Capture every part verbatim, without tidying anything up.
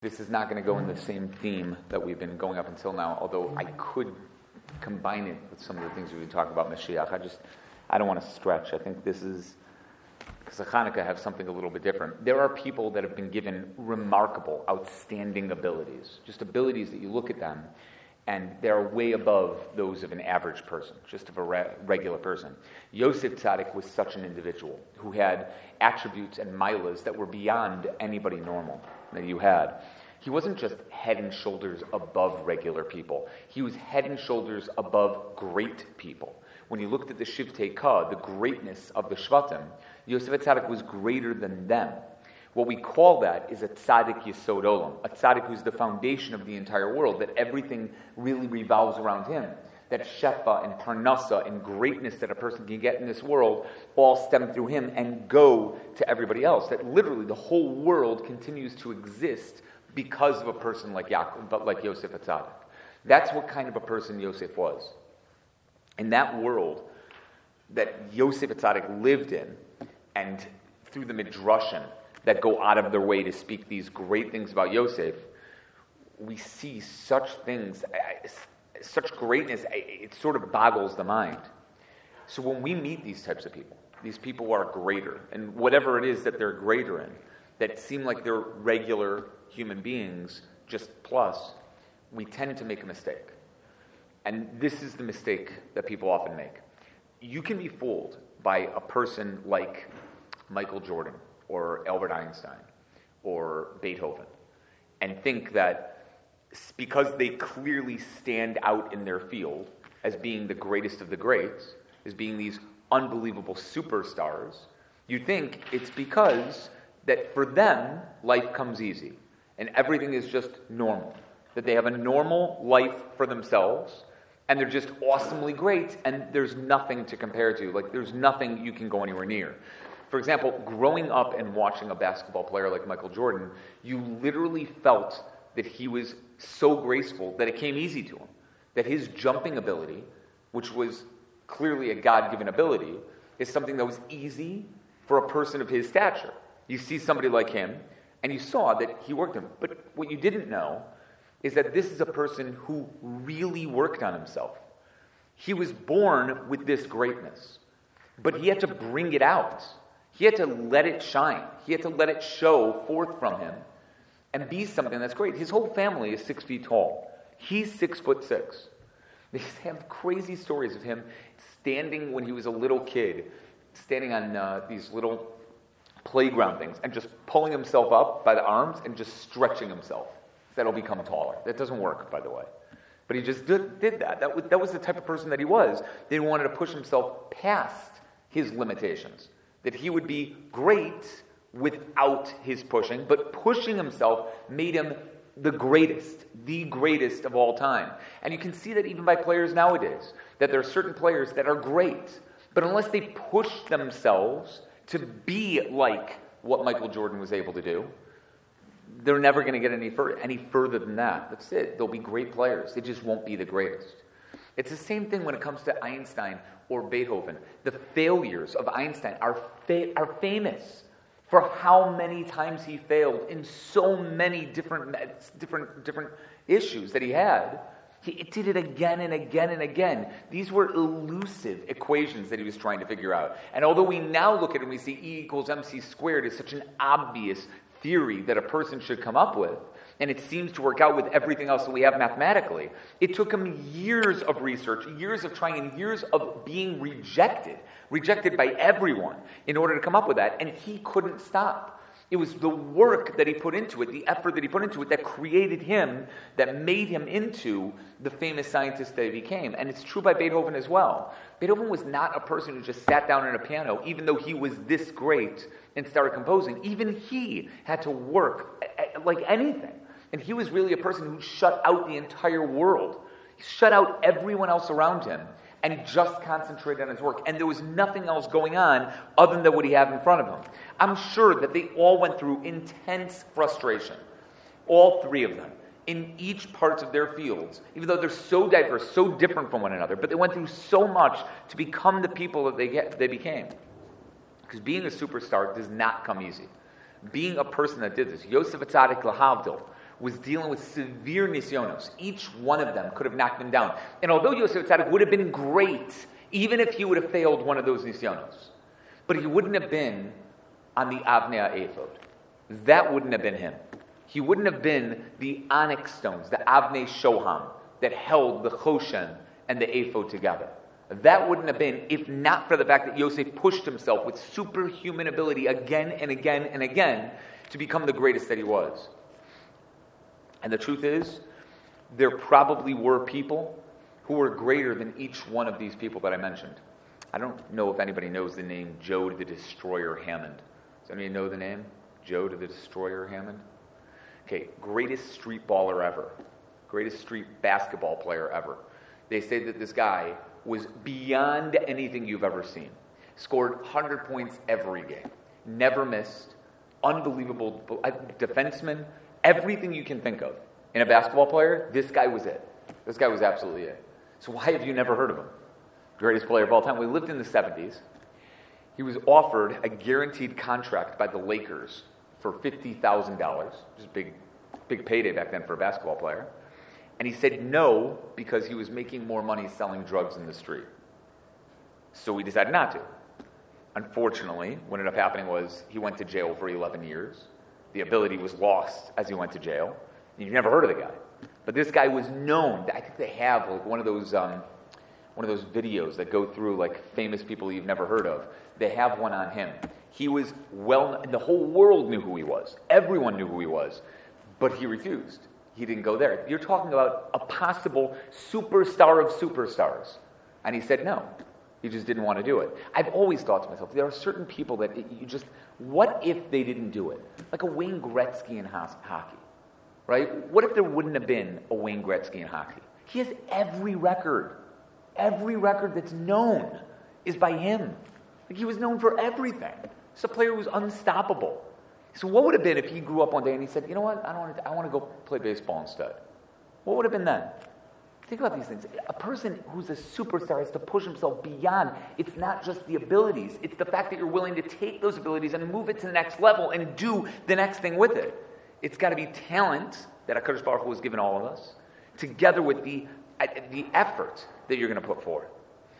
This is not going to go in the same theme that we've been going up until now, although I could combine it with some of the things we've been talking about Mashiach. I just, I don't want to stretch. I think this is, because Hanukkah have something a little bit different. There are people that have been given remarkable, outstanding abilities, just abilities that you look at them, and they're way above those of an average person, just of a re- regular person. Yosef Tzaddik was such an individual who had attributes and milas that were beyond anybody normal that you had. He wasn't just head and shoulders above regular people. He was head and shoulders above great people. When you looked at the Shivtei Ka, the greatness of the Shvatim, Yosef Tzaddik was greater than them. What we call that is a tzaddik yesod olam, a tzaddik who's the foundation of the entire world, that everything really revolves around him. That shefa and parnasa and greatness that a person can get in this world all stem through him and go to everybody else. That literally the whole world continues to exist because of a person like Yaakov, but like Yosef Tzaddik. That's what kind of a person Yosef was. In that world that Yosef Tzaddik lived in, and through the midrashim that go out of their way to speak these great things about Yosef, we see such things, such greatness, it sort of boggles the mind. So when we meet these types of people, these people who are greater, and whatever it is that they're greater in, that seem like they're regular human beings, just plus, we tend to make a mistake. And this is the mistake that people often make. You can be fooled by a person like Michael Jordan, or Albert Einstein, or Beethoven, and think that because they clearly stand out in their field as being the greatest of the greats, as being these unbelievable superstars, you think it's because that for them, life comes easy, and everything is just normal, that they have a normal life for themselves, and they're just awesomely great, and there's nothing to compare to, like there's nothing you can go anywhere near. For example, growing up and watching a basketball player like Michael Jordan, you literally felt that he was so graceful that it came easy to him. That his jumping ability, which was clearly a God-given ability, is something that was easy for a person of his stature. You see somebody like him, and you saw that he worked him. But what you didn't know is that this is a person who really worked on himself. He was born with this greatness, but he had to bring it out. He had to let it shine. He had to let it show forth from him and be something that's great. His whole family is six feet tall. He's six foot six. They have crazy stories of him standing when he was a little kid, standing on uh, these little playground things and just pulling himself up by the arms and just stretching himself. That'll become taller. That doesn't work, by the way. But he just did, did that. That was, that was the type of person that he was. They wanted to push himself past his limitations. That he would be great without his pushing, but pushing himself made him the greatest, the greatest of all time. And you can see that even by players nowadays, that there are certain players that are great, but unless they push themselves to be like what Michael Jordan was able to do, they're never going to get any, fur- any further than that. That's it. They'll be great players. They just won't be the greatest. It's the same thing when it comes to Einstein or Beethoven. The failures of Einstein are fa- are famous for how many times he failed in so many different different different issues that he had. He did it again and again and again. These were elusive equations that he was trying to figure out. And although we now look at it and we see E equals mc squared is such an obvious theory that a person should come up with, and it seems to work out with everything else that we have mathematically. It took him years of research, years of trying, and years of being rejected, rejected by everyone in order to come up with that, and he couldn't stop. It was the work that he put into it, the effort that he put into it, that created him, that made him into the famous scientist that he became. And it's true by Beethoven as well. Beethoven was not a person who just sat down at a piano, even though he was this great and started composing. Even he had to work like anything. And he was really a person who shut out the entire world. He shut out everyone else around him and just concentrated on his work. And there was nothing else going on other than what he had in front of him. I'm sure that they all went through intense frustration, all three of them, in each part of their fields, even though they're so diverse, so different from one another. But they went through so much to become the people that they get, they became. Because being a superstar does not come easy. Being a person that did this, Yosef Tzaddik Lahavdil, was dealing with severe nisyonos. Each one of them could have knocked him down. And although Yosef Tzaddik would have been great, even if he would have failed one of those nisyonos, but he wouldn't have been on the Avnei Ephod. That wouldn't have been him. He wouldn't have been the onyx stones, the Avnei Shoham, that held the Choshen and the Ephod together. That wouldn't have been, if not for the fact that Yosef pushed himself with superhuman ability again and again and again to become the greatest that he was. And the truth is, there probably were people who were greater than each one of these people that I mentioned. I don't know if anybody knows the name Joe the Destroyer Hammond. Does anybody know the name? Joe the Destroyer Hammond? Okay, greatest street baller ever. Greatest street basketball player ever. They say that this guy was beyond anything you've ever seen. Scored one hundred points every game. Never missed. Unbelievable defenseman. Everything you can think of in a basketball player, this guy was it. This guy was absolutely it. So why have you never heard of him? Greatest player of all time. We lived in the seventies. He was offered a guaranteed contract by the Lakers for fifty thousand dollars, which is a big, big payday back then for a basketball player. And he said no because he was making more money selling drugs in the street. So he decided not to. Unfortunately, what ended up happening was he went to jail for eleven years. The ability was lost as he went to jail. You've never heard of the guy. But this guy was known. I think they have like one of those um, one of those videos that go through like famous people you've never heard of. They have one on him. He was well, the whole world knew who he was. Everyone knew who he was. But he refused. He didn't go there. You're talking about a possible superstar of superstars. And he said no. He just didn't want to do it. I've always thought to myself, there are certain people that you just, what if they didn't do it? Like a Wayne Gretzky in hockey, right? What if there wouldn't have been a Wayne Gretzky in hockey? He has every record. Every record that's known is by him. Like he was known for everything. He's a player who was unstoppable. So what would have been if he grew up one day and he said, you know what, I don't want to, I want to go play baseball instead? What would have been then? Think about these things. A person who's a superstar has to push himself beyond. It's not just the abilities. It's the fact that you're willing to take those abilities and move it to the next level and do the next thing with it. It's got to be talent that HaKadosh Baruch Hu has given all of us, together with the, the effort that you're going to put forth.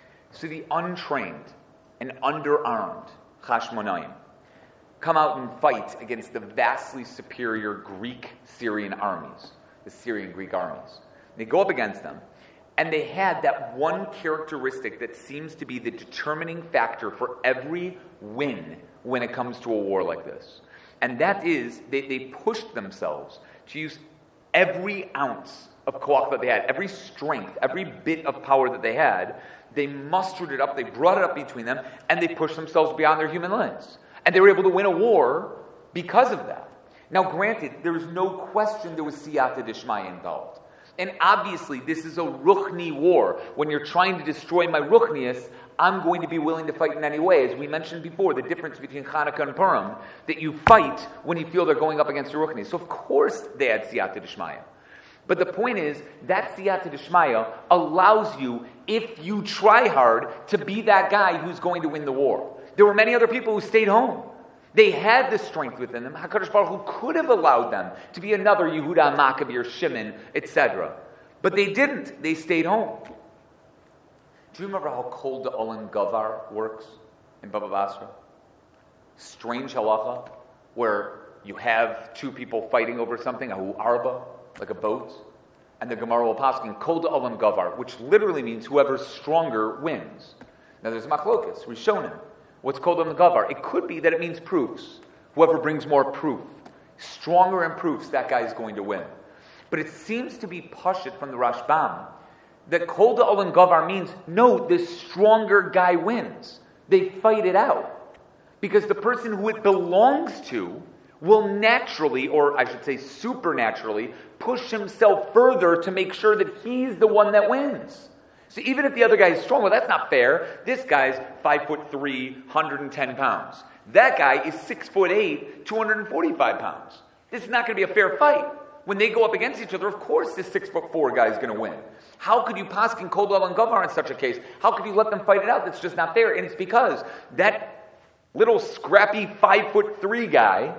So the untrained and underarmed Chashmonaim come out and fight against the vastly superior Greek-Syrian armies, the Syrian-Greek armies. They go up against them, and they had that one characteristic that seems to be the determining factor for every win when it comes to a war like this. And that is, they, they pushed themselves to use every ounce of koach that they had, every strength, every bit of power that they had. They mustered it up, they brought it up between them, and they pushed themselves beyond their human limits. And they were able to win a war because of that. Now, granted, there is no question there was siyata d'shmaya involved. And obviously, this is a ruchni war. When you're trying to destroy my ruchnius, I'm going to be willing to fight in any way. As we mentioned before, the difference between Hanukkah and Purim, that you fight when you feel they're going up against your ruchni. So of course they had siyata d'shmaya. But the point is, that siyata d'shmaya allows you, if you try hard, to be that guy who's going to win the war. There were many other people who stayed home. They had the strength within them. HaKadosh Baruch Hu could have allowed them to be another Yehuda Maccabi or Shimon, et cetera. But they didn't. They stayed home. Do you remember how Kol Da'olam Gavar works in Baba Basra? Strange halacha, where you have two people fighting over something, a arba, like a boat, and the Gemara will paskin Kol Da'olam Gavar, which literally means whoever's stronger wins. Now there's machlokas, Rishonim. What's called on the gavar? It could be that it means proofs. Whoever brings more proof, stronger in proofs, that guy is going to win. But it seems to be pashut from the Rashbam that kol da'olam gavar means, no, the stronger guy wins. They fight it out. Because the person who it belongs to will naturally, or I should say supernaturally, push himself further to make sure that he's the one that wins. So even if the other guy is strong, well, that's not fair. This guy's five foot three, one hundred ten pounds. That guy is six foot eight, two hundred forty-five pounds. This is not going to be a fair fight. When they go up against each other, of course this six foot four guy is going to win. How could you paskin kol da'olam gavar in such a case? How could you let them fight it out? That's just not fair. And it's because that little scrappy five foot three guy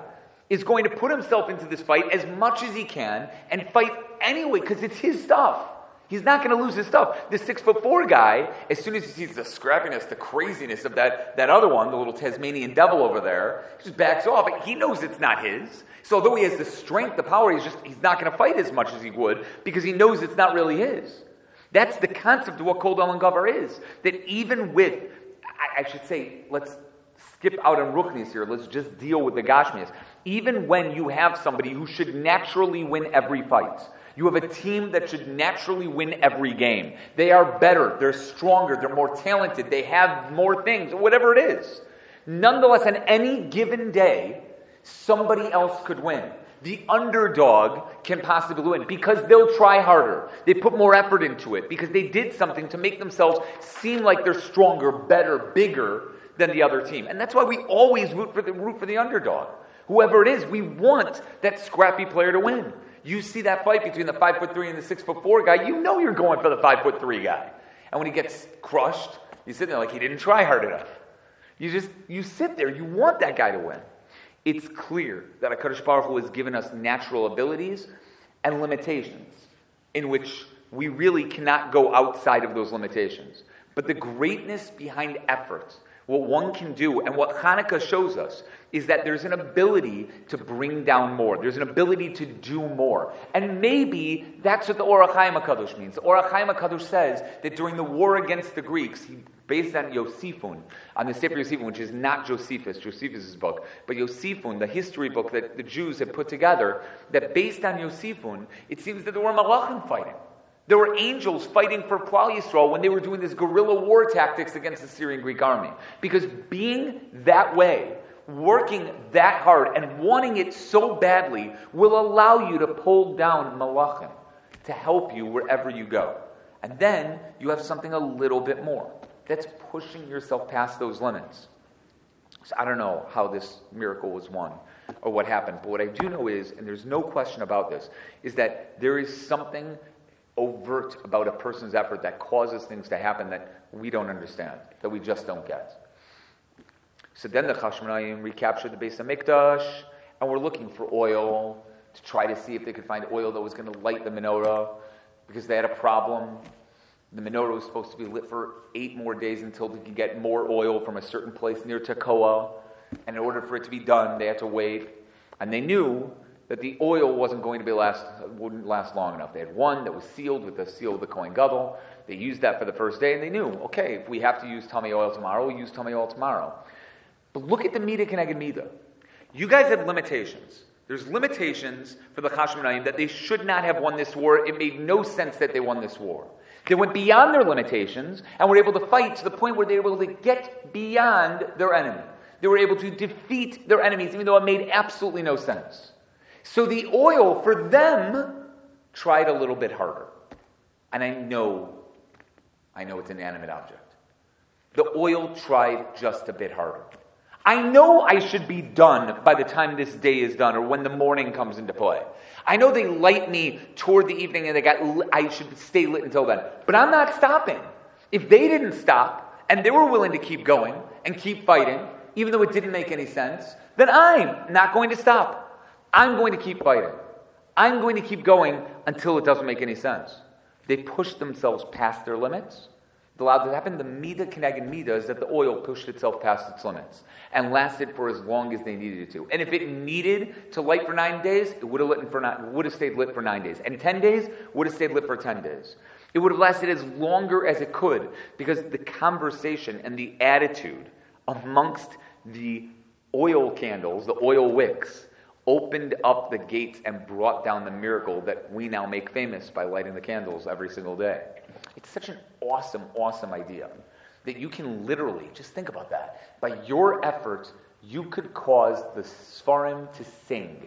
is going to put himself into this fight as much as he can and fight anyway because it's his stuff. He's not going to lose his stuff. This six foot four guy, as soon as he sees the scrappiness, the craziness of that, that other one, the little Tasmanian devil over there, he just backs off. He knows it's not his. So although he has the strength, the power, he's just he's not going to fight as much as he would because he knows it's not really his. That's the concept of what Kol Dalan Gavar is. That even with, I, I should say, let's skip out on Ruchnis here. Let's just deal with the Gashmias. Even when you have somebody who should naturally win every fight, you have a team that should naturally win every game. They are better, they're stronger, they're more talented, they have more things, whatever it is. Nonetheless, on any given day, somebody else could win. The underdog can possibly win because they'll try harder. They put more effort into it because they did something to make themselves seem like they're stronger, better, bigger than the other team. And that's why we always root for the, root for the underdog. Whoever it is, we want that scrappy player to win. You see that fight between the five foot three and the six foot four guy, you know you're going for the five foot three guy. And when he gets crushed, you sit there like he didn't try hard enough. You just, you sit there, you want that guy to win. It's clear that HaKadosh Baruch Hu has given us natural abilities and limitations in which we really cannot go outside of those limitations. But the greatness behind effort, what one can do, and what Hanukkah shows us, is that there's an ability to bring down more. There's an ability to do more. And maybe that's what the Or HaChaim HaKadosh means. The Or HaChaim HaKadosh says that during the war against the Greeks, he, based on Yosifun, on the Sefer Yosifun, which is not Josephus, Josephus' book, but Yosifun, the history book that the Jews had put together, that based on Yosifun, it seems that there were Malachim fighting. There were angels fighting for Klal Yisrael when they were doing this guerrilla war tactics against the Syrian Greek army. Because being that way, working that hard and wanting it so badly will allow you to pull down Malachim to help you wherever you go. And then you have something a little bit more. That's pushing yourself past those limits. So I don't know how this miracle was won or what happened, but what I do know is, and there's no question about this, is that there is something overt about a person's effort that causes things to happen that we don't understand, that we just don't get. So then the Chashmonayim recaptured the Beis HaMikdash, and we're looking for oil to try to see if they could find oil that was going to light the menorah, because they had a problem. The menorah was supposed to be lit for eight more days until they could get more oil from a certain place near Tekoa, and in order for it to be done, they had to wait. And they knew that the oil wasn't going to be last, wouldn't last long enough. They had one that was sealed with the seal of the Kohen Gadol. They used that for the first day, and they knew, okay, if we have to use tummy oil tomorrow, we'll use tummy oil tomorrow. But look at the Mida Keneged Mida. You guys have limitations. There's limitations for the Chashmonayim that they should not have won this war. It made no sense that they won this war. They went beyond their limitations and were able to fight to the point where they were able to get beyond their enemy. They were able to defeat their enemies, even though it made absolutely no sense. So the oil, for them, tried a little bit harder. And I know, I know it's an inanimate object. The oil tried just a bit harder. I know I should be done by the time this day is done or when the morning comes into play. I know they light me toward the evening and they got I should stay lit until then. But I'm not stopping. If they didn't stop and they were willing to keep going and keep fighting, even though it didn't make any sense, then I'm not going to stop. I'm going to keep fighting. I'm going to keep going until it doesn't make any sense. They pushed themselves past their limits. It allowed that to happen. The Mida Keneged Mida is that the oil pushed itself past its limits and lasted for as long as they needed it to. And if it needed to light for nine days, it would have lit for nine, would have stayed lit for nine days. And ten days would have stayed lit for ten days. It would have lasted as longer as it could because the conversation and the attitude amongst the oil candles, the oil wicks, opened up the gates and brought down the miracle that we now make famous by lighting the candles every single day. It's such an awesome, awesome idea that you can literally, just think about that, by your effort, you could cause the Sfarim to sing.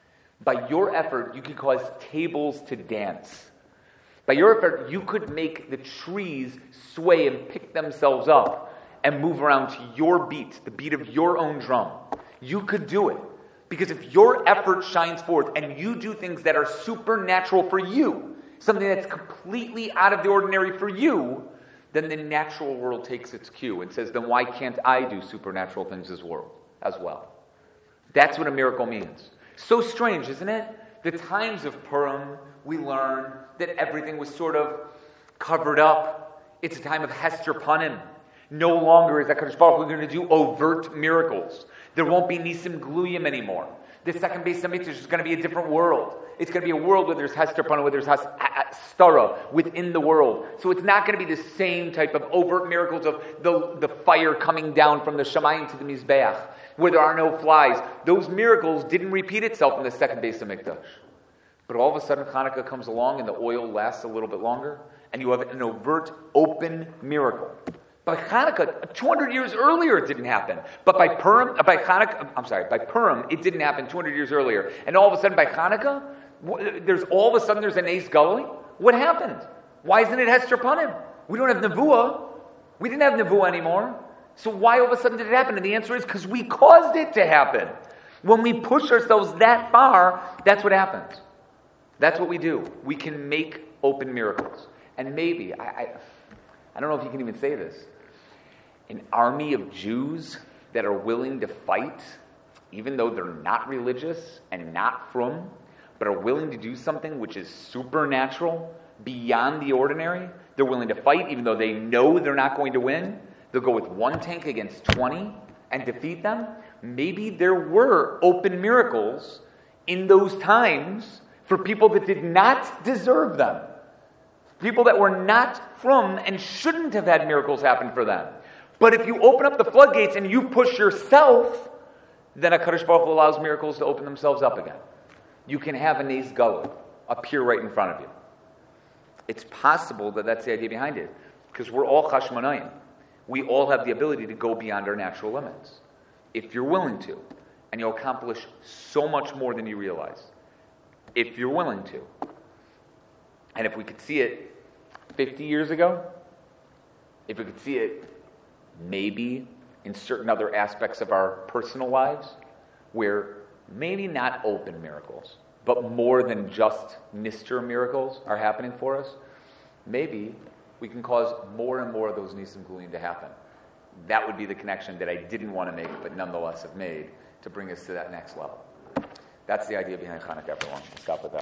By your effort, you could cause tables to dance. By your effort, you could make the trees sway and pick themselves up and move around to your beat, the beat of your own drum. You could do it. Because if your effort shines forth and you do things that are supernatural for you, something that's completely out of the ordinary for you, then the natural world takes its cue and says, then why can't I do supernatural things as well? As well? That's what a miracle means. So strange, isn't it? The times of Purim, we learn that everything was sort of covered up. It's a time of Hester Panim. No longer is HaKadosh Baruch Hu going to do overt miracles. There won't be Nisim Gluyim anymore. The second Beis HaMikdash is going to be a different world. It's going to be a world where there's Hester Panim, where there's Hastara within the world. So it's not going to be the same type of overt miracles of the, the fire coming down from the Shamayim to the Mizbeach, where there are no flies. Those miracles didn't repeat itself in the second Beis HaMikdash. But all of a sudden Hanukkah comes along and the oil lasts a little bit longer, and you have an overt, open miracle. By Hanukkah, two hundred years earlier, it didn't happen. But by Purim, by Hanukkah, I'm sorry, by Purim, it didn't happen two hundred years earlier. And all of a sudden, by Hanukkah, there's all of a sudden there's an Ace Gully. What happened? Why isn't it Hester Panim? We don't have Nevuah. We didn't have Nevuah anymore. So why all of a sudden did it happen? And the answer is because we caused it to happen. When we push ourselves that far, that's what happens. That's what we do. We can make open miracles. And maybe, I, I, I don't know if you can even say this, an army of Jews that are willing to fight, even though they're not religious and not from, but are willing to do something which is supernatural, beyond the ordinary. They're willing to fight even though they know they're not going to win. They'll go with one tank against twenty and defeat them. Maybe there were open miracles in those times for people that did not deserve them. People that were not from and shouldn't have had miracles happen for them. But if you open up the floodgates and you push yourself, then HaKadosh Baruch Hu allows miracles to open themselves up again. You can have a Nes Gala appear right in front of you. It's possible that that's the idea behind it, because we're all Chashmonayim. We all have the ability to go beyond our natural limits, if you're willing to, and you'll accomplish so much more than you realize, if you're willing to. And if we could see it fifty years ago, if we could see it maybe in certain other aspects of our personal lives, where maybe not open miracles, but more than just Mister miracles are happening for us, maybe we can cause more and more of those Nisim Guluyim to happen. That would be the connection that I didn't want to make, but nonetheless have made, to bring us to that next level. That's the idea behind Hanukkah, everyone. We'll stop with that.